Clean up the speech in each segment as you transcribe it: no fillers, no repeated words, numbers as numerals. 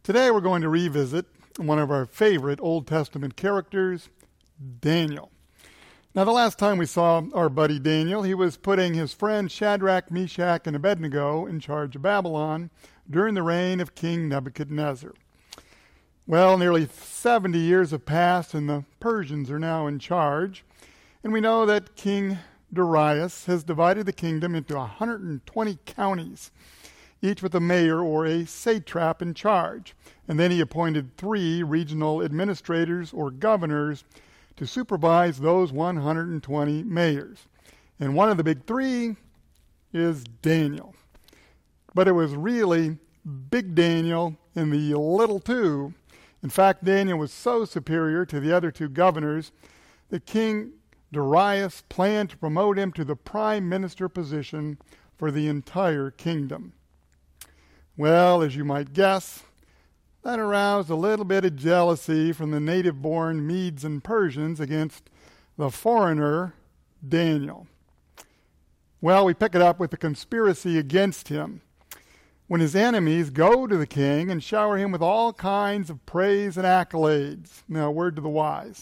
Today we're going to revisit one of our favorite Old Testament characters, Daniel. Now, the last time we saw our buddy Daniel, he was putting his friend Shadrach, Meshach, and Abednego in charge of Babylon during the reign of King Nebuchadnezzar. Well, nearly 70 years have passed, and the Persians are now in charge. And we know that King Darius has divided the kingdom into 120 counties, each with a mayor or a satrap in charge. And then he appointed 3 regional administrators or governors to supervise those 120 mayors. And one of the big 3 is Daniel. But it was really Big Daniel and the little 2. In fact, Daniel was so superior to the other 2 governors that King Darius planned to promote him to the prime minister position for the entire kingdom. Well, as you might guess, that aroused a little bit of jealousy from the native-born Medes and Persians against the foreigner, Daniel. Well, we pick it up with the conspiracy against him, when his enemies go to the king and shower him with all kinds of praise and accolades. Now, a word to the wise.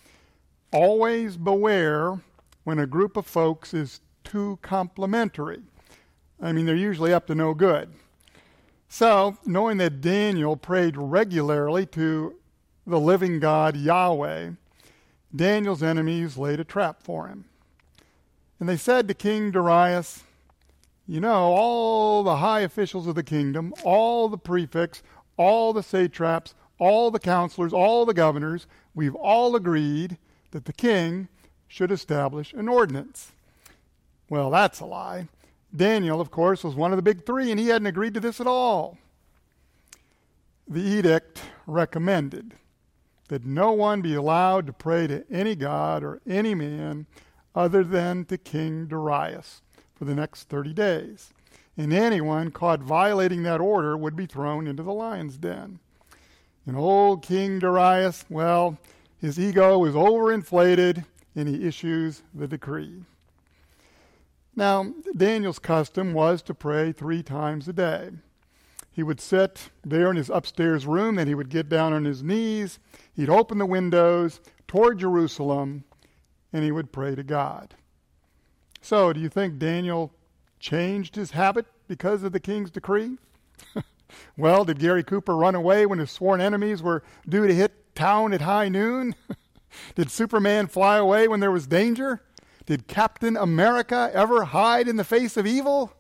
Always beware when a group of folks is too complimentary. I mean, they're usually up to no good. So, knowing that Daniel prayed regularly to the living God, Yahweh, Daniel's enemies laid a trap for him. And they said to King Darius, "You know, all the high officials of the kingdom, all the prefects, all the satraps, all the counselors, all the governors, we've all agreed that the king should establish an ordinance." Well, that's a lie. Daniel, of course, was one of the big 3, and he hadn't agreed to this at all. The edict recommended that no one be allowed to pray to any god or any man other than to King Darius for the next 30 days. And anyone caught violating that order would be thrown into the lion's den. And old King Darius, well, his ego was overinflated, and he issues the decree. Now, Daniel's custom was to pray 3 times a day. He would sit there in his upstairs room, and he would get down on his knees. He'd open the windows toward Jerusalem, and he would pray to God. So, do you think Daniel changed his habit because of the king's decree? Well, did Gary Cooper run away when his sworn enemies were due to hit town at high noon? Did Superman fly away when there was danger? Did Captain America ever hide in the face of evil?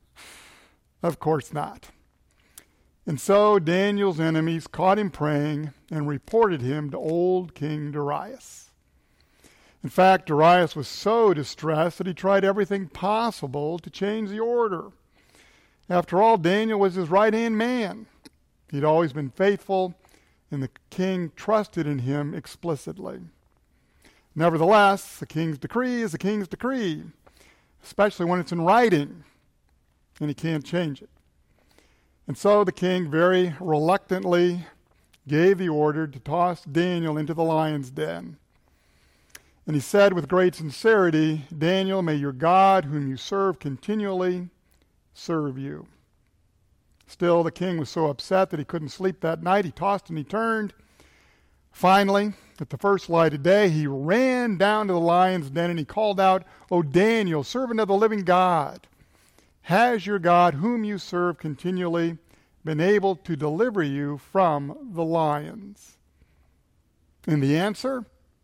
Of course not. And so Daniel's enemies caught him praying and reported him to old King Darius. In fact, Darius was so distressed that he tried everything possible to change the order. After all, Daniel was his right-hand man. He'd always been faithful, and the king trusted in him explicitly. Nevertheless, the king's decree is the king's decree, especially when it's in writing, and he can't change it. And so the king very reluctantly gave the order to toss Daniel into the lion's den. And he said with great sincerity, "Daniel, may your God, whom you serve continually, serve you." Still, the king was so upset that he couldn't sleep that night. He tossed and he turned. Finally, at the first light of day, he ran down to the lion's den and he called out, "O Daniel, servant of the living God, has your God, whom you serve continually, been able to deliver you from the lions?" And the answer,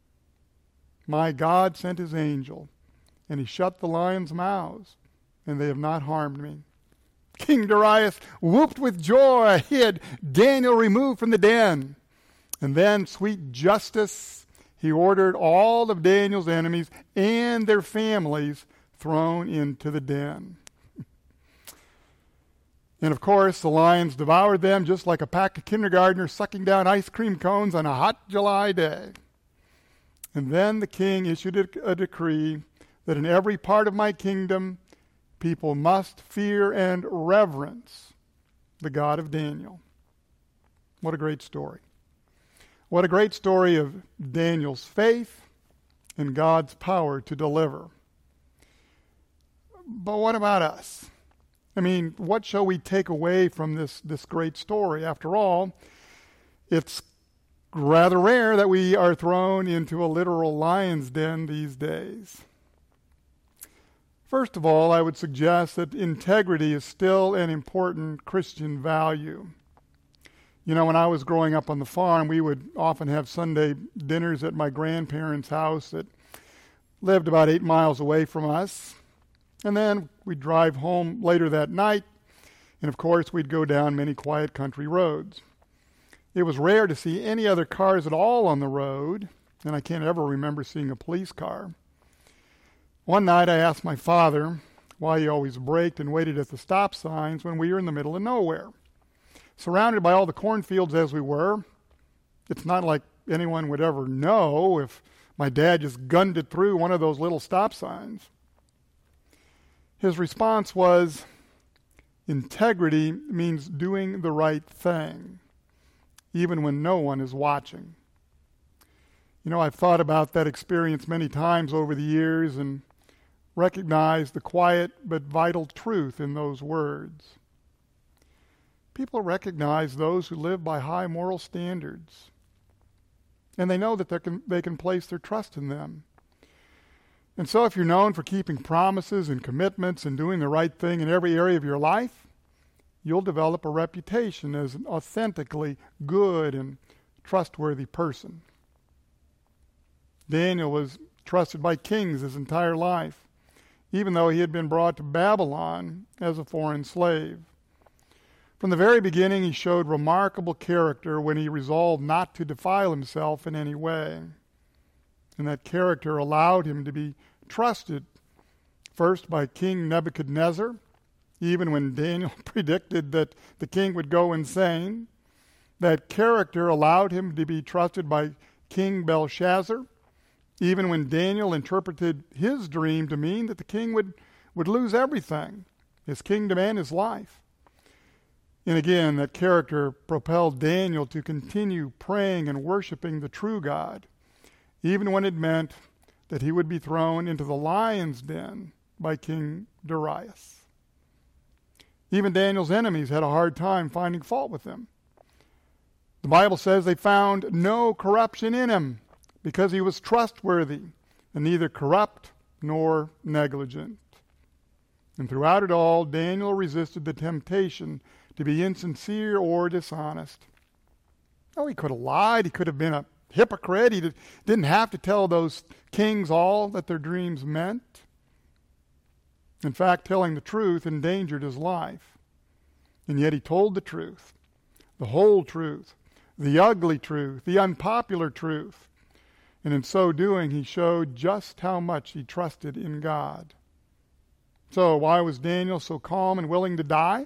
"My God sent his angel, and he shut the lions' mouths, and they have not harmed me." King Darius whooped with joy. He had Daniel removed from the den. And then, sweet justice, he ordered all of Daniel's enemies and their families thrown into the den. And of course, the lions devoured them just like a pack of kindergartners sucking down ice cream cones on a hot July day. And then the king issued a decree that in every part of my kingdom, people must fear and reverence the God of Daniel. What a great story. What a great story of Daniel's faith and God's power to deliver. But what about us? I mean, what shall we take away from this great story? After all, it's rather rare that we are thrown into a literal lion's den these days. First of all, I would suggest that integrity is still an important Christian value. You know, when I was growing up on the farm, we would often have Sunday dinners at my grandparents' house that lived about 8 miles away from us. And then we'd drive home later that night, and of course we'd go down many quiet country roads. It was rare to see any other cars at all on the road, and I can't ever remember seeing a police car. One night I asked my father why he always braked and waited at the stop signs when we were in the middle of nowhere. Surrounded by all the cornfields as we were, it's not like anyone would ever know if my dad just gunned it through one of those little stop signs. His response was, integrity means doing the right thing, even when no one is watching. You know, I've thought about that experience many times over the years and recognized the quiet but vital truth in those words. People recognize those who live by high moral standards, and they know that they can place their trust in them. And so if you're known for keeping promises and commitments and doing the right thing in every area of your life, you'll develop a reputation as an authentically good and trustworthy person. Daniel was trusted by kings his entire life, even though he had been brought to Babylon as a foreign slave. From the very beginning, he showed remarkable character when he resolved not to defile himself in any way. And that character allowed him to be trusted, first by King Nebuchadnezzar, even when Daniel predicted that the king would go insane. That character allowed him to be trusted by King Belshazzar, even when Daniel interpreted his dream to mean that the king would lose everything, his kingdom and his life. And again, that character propelled Daniel to continue praying and worshiping the true God, even when it meant that he would be thrown into the lion's den by King Darius. Even Daniel's enemies had a hard time finding fault with him. The Bible says they found no corruption in him because he was trustworthy and neither corrupt nor negligent. And throughout it all, Daniel resisted the temptation to be insincere or dishonest. Oh, he could have lied. He could have been a hypocrite. He didn't have to tell those kings all that their dreams meant. In fact, telling the truth endangered his life. And yet he told the truth, the whole truth, the ugly truth, the unpopular truth. And in so doing, he showed just how much he trusted in God. So why was Daniel so calm and willing to die?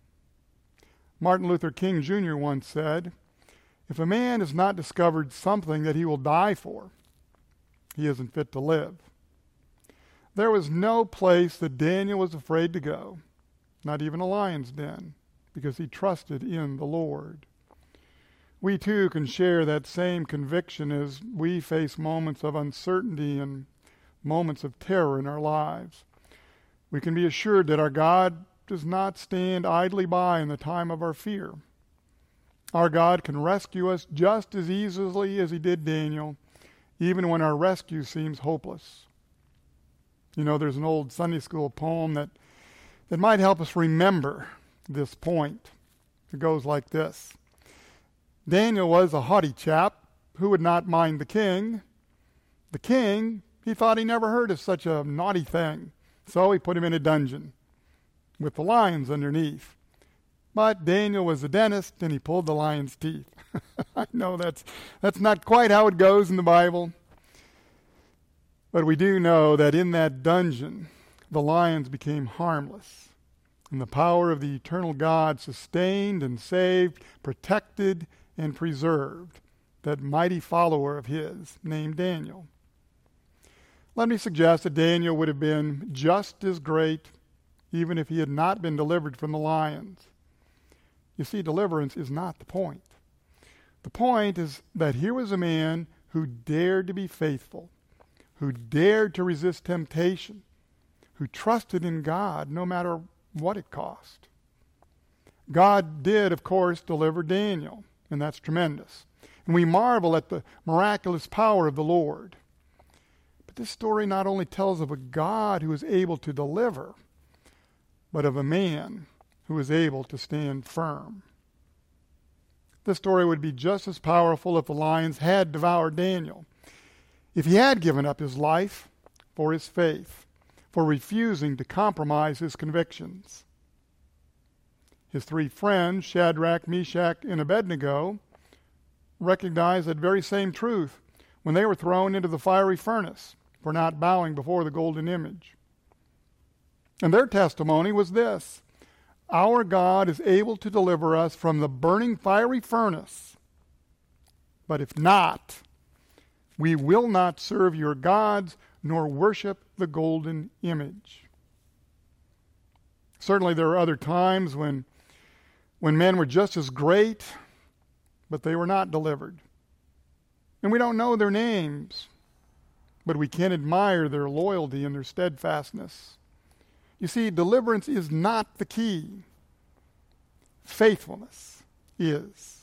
Martin Luther King Jr. once said, "If a man has not discovered something that he will die for, he isn't fit to live." There was no place that Daniel was afraid to go, not even a lion's den, because he trusted in the Lord. We too can share that same conviction as we face moments of uncertainty and moments of terror in our lives. We can be assured that our God does not stand idly by in the time of our fear. Our God can rescue us just as easily as he did Daniel, even when our rescue seems hopeless. You know, there's an old Sunday school poem that might help us remember this point. It goes like this. Daniel was a haughty chap who would not mind the king. The king, he thought he never heard of such a naughty thing, so he put him in a dungeon with the lions underneath. But Daniel was a dentist, and he pulled the lion's teeth. I know that's not quite how it goes in the Bible. But we do know that in that dungeon, the lions became harmless, and the power of the eternal God sustained and saved, protected and preserved that mighty follower of his named Daniel. Let me suggest that Daniel would have been just as great even if he had not been delivered from the lions. You see, deliverance is not the point. The point is that here was a man who dared to be faithful, who dared to resist temptation, who trusted in God no matter what it cost. God did, of course, deliver Daniel, and that's tremendous. And we marvel at the miraculous power of the Lord. But this story not only tells of a God who is able to deliver, but of a man who is able to stand firm. This story would be just as powerful if the lions had devoured Daniel, if he had given up his life for his faith, for refusing to compromise his convictions. His three friends, Shadrach, Meshach, and Abednego, recognized that very same truth when they were thrown into the fiery furnace for not bowing before the golden image. And their testimony was this: our God is able to deliver us from the burning fiery furnace. But if not, we will not serve your gods nor worship the golden image. Certainly there are other times when men were just as great, but they were not delivered. And we don't know their names, but we can admire their loyalty and their steadfastness. You see, deliverance is not the key. Faithfulness is.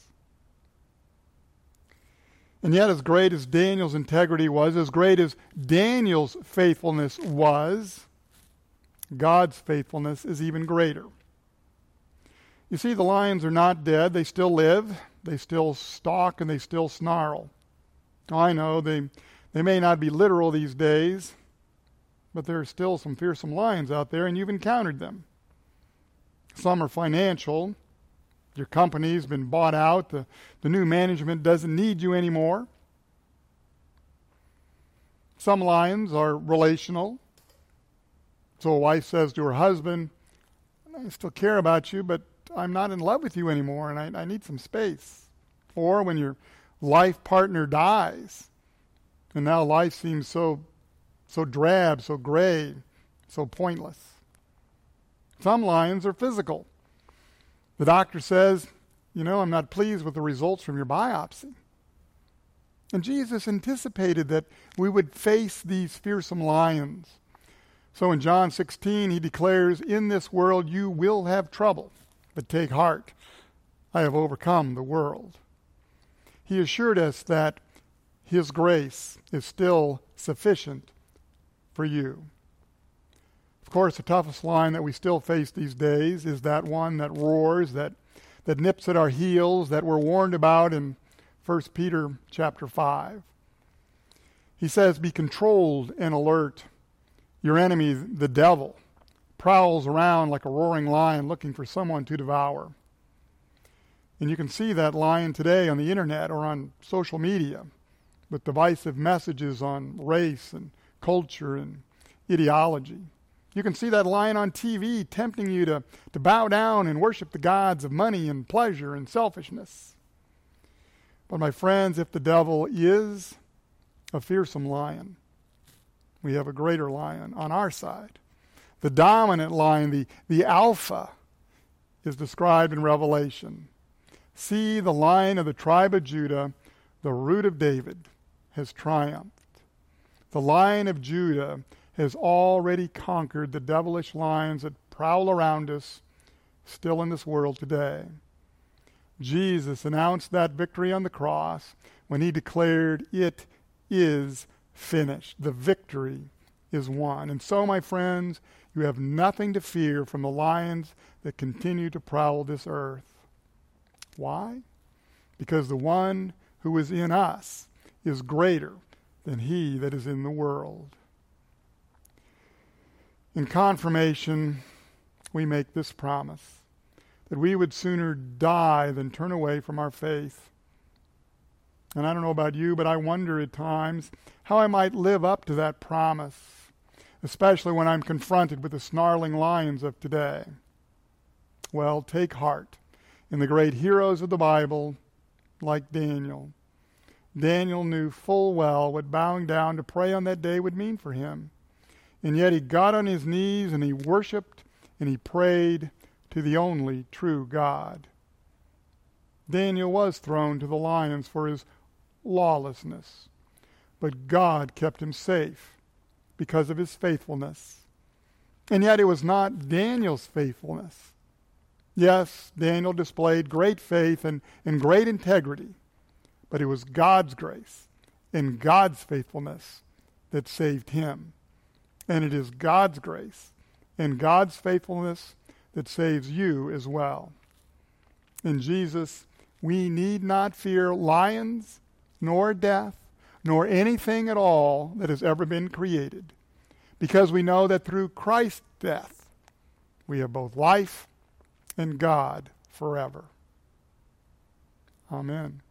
And yet, as great as Daniel's integrity was, as great as Daniel's faithfulness was, God's faithfulness is even greater. You see, the lions are not dead. They still live. They still stalk and they still snarl. I know they may not be literal these days, but there are still some fearsome lions out there, and you've encountered them. Some are financial. Your company's been bought out. The new management doesn't need you anymore. Some lions are relational. So a wife says to her husband, I still care about you, but I'm not in love with you anymore, and I need some space. Or when your life partner dies, and now life seems so drab, so gray, so pointless. Some lions are physical. The doctor says, I'm not pleased with the results from your biopsy. And Jesus anticipated that we would face these fearsome lions. So in John 16, he declares, in this world you will have trouble, but take heart. I have overcome the world. He assured us that his grace is still sufficient for you. Of course, the toughest lion that we still face these days is that one that roars, that nips at our heels, that we're warned about in 1 Peter chapter 5. He says, be controlled and alert. Your enemy, the devil, prowls around like a roaring lion looking for someone to devour. And you can see that lion today on the internet or on social media with divisive messages on race and culture and ideology. You can see that lion on TV tempting you to bow down and worship the gods of money and pleasure and selfishness. But my friends, if the devil is a fearsome lion, we have a greater lion on our side. The dominant lion, the alpha, is described in Revelation. See, the Lion of the tribe of Judah, the root of David, has triumphed. The Lion of Judah has already conquered the devilish lions that prowl around us still in this world today. Jesus announced that victory on the cross when he declared, it is finished. The victory is won. And so, my friends, you have nothing to fear from the lions that continue to prowl this earth. Why? Because the one who is in us is greater than he that is in the world. In confirmation, we make this promise, that we would sooner die than turn away from our faith. And I don't know about you, but I wonder at times how I might live up to that promise, especially when I'm confronted with the snarling lions of today. Well, take heart in the great heroes of the Bible, like Daniel. Daniel knew full well what bowing down to pray on that day would mean for him. And yet he got on his knees and he worshiped and he prayed to the only true God. Daniel was thrown to the lions for his lawlessness, but God kept him safe because of his faithfulness. And yet it was not Daniel's faithfulness. Yes, Daniel displayed great faith and great integrity, but it was God's grace and God's faithfulness that saved him. And it is God's grace and God's faithfulness that saves you as well. In Jesus, we need not fear lions, nor death, nor anything at all that has ever been created, because we know that through Christ's death, we have both life and God forever. Amen.